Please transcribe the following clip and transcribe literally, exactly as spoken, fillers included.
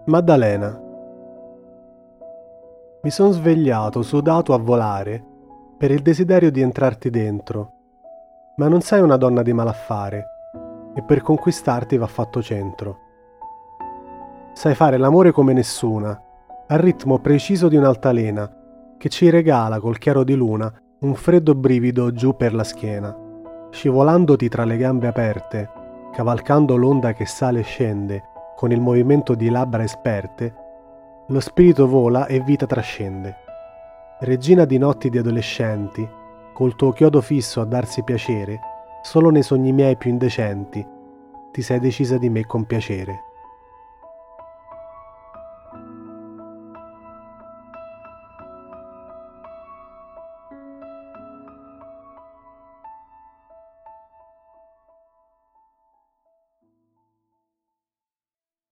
Maddalena. Mi son svegliato sudato a volare per il desiderio di entrarti dentro, ma non sei una donna di malaffare e per conquistarti va fatto centro. Sai fare l'amore come nessuna, al ritmo preciso di un'altalena che ci regala col chiaro di luna un freddo brivido giù per la schiena, scivolandoti tra le gambe aperte, cavalcando l'onda che sale e scende con il movimento di labbra esperte, lo spirito vola e vita trascende. Regina di notti di adolescenti, col tuo chiodo fisso a darsi piacere, solo nei sogni miei più indecenti, ti sei decisa di me con piacere.